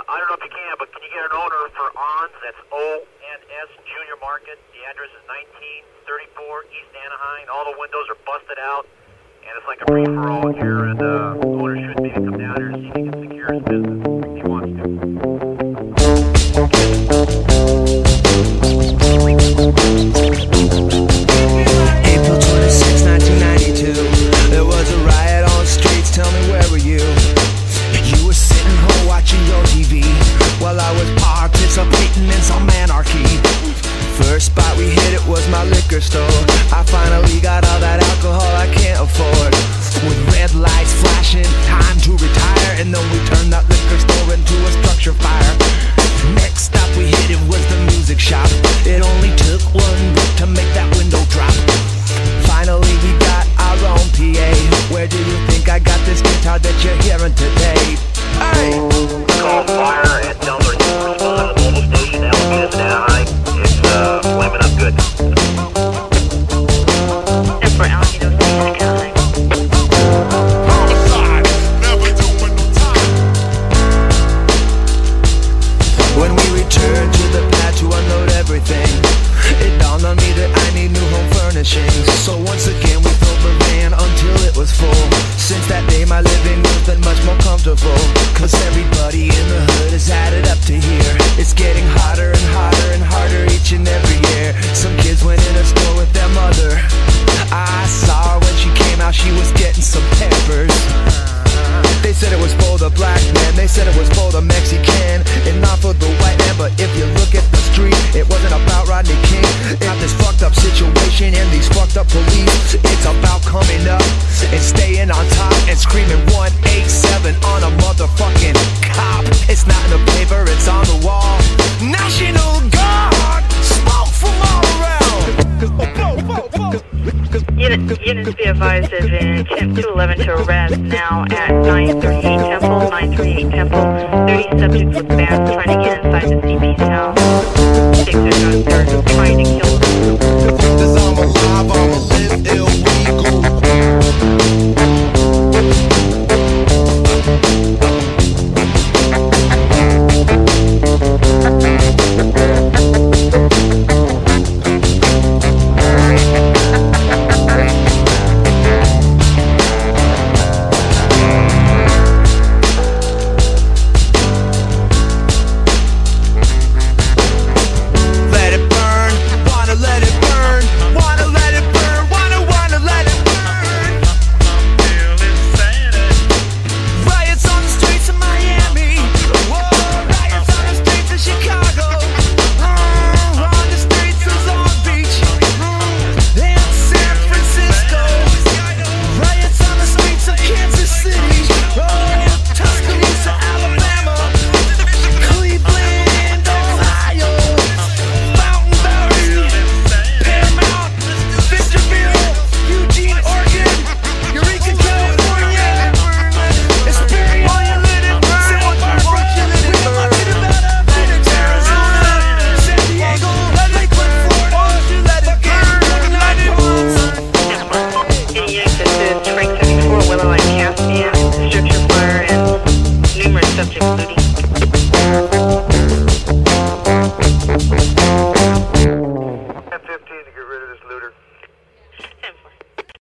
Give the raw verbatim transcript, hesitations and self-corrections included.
I don't know if you can, but can you get an owner for On's? That's O N S Junior Market. The address is nineteen thirty-four East Anaheim. All the windows are busted out, and it's like a free-for-all here, and uh, the owner should maybe come down here and see if he can secure his business if he wants to. April twenty-sixth, nineteen ninety-two. There was a riot on the streets. Tell me, where were you? You were sitting home watching your T V while I was participating in some anarchy. First spot we hit, it was my liquor store. I finally got all that alcohol I can't afford. With red lights flashing, time to retire, and then we turned that liquor store into a structure fire. Next stop we hit, it was the music shop. It only took one break to make that window drop. Finally we got our own P A. Where do you think I got this guitar that you're hearing today? Hey! Call fire and tell them to respond to the mobile station, Alameda, Anaheim. It's uh, flaming up good. And for Alameda Station, Anaheim. When we returned to the pad to unload everything, it dawned on me that I need new home furnishings. So once again we filled the van until it was full. Since that day my living room's been much more comfortable, cause everybody in the hood has added up to here. It's getting hotter and hotter and harder each and every year. Some kids went in a store with their mother. I saw her when she came out, she was getting some peppers. They said it was for the black man, they said it was for the Mexican, and not for the white man. But if you look at the street, it wasn't about Rodney King. Not this fucked up situation and these fucked up police. It's about coming up and staying on top and screaming one eight seven on a motherfucking cop. It's not in the paper, it's on the wall. National Guard, smoke from all around. Unit, units be advised there's an attempt to eleven to arrest now at nine thirty-eight Temple, nine thirty-eight Temple. thirty subjects with bands trying to get inside the C B's house. Six are guns are trying to kill them. Cause I'm alive, I'm a live illegal.